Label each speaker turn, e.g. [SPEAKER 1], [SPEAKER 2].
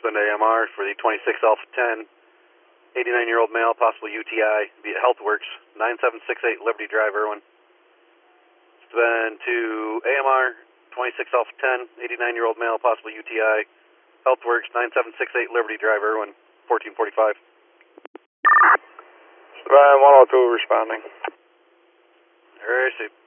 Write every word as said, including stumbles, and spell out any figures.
[SPEAKER 1] Bend A M R for the twenty-six Alpha ten, eighty-nine-year-old male, possible U T I, be at HealthWorks, nine seven six eight Liberty Drive, Irwin. Bend to A M R, twenty-six Alpha ten, eighty-nine-year-old male, possible U T I, HealthWorks, nine seven six eight Liberty Drive, Irwin, fourteen forty-five.
[SPEAKER 2] Bend one oh two responding.
[SPEAKER 1] All right, see.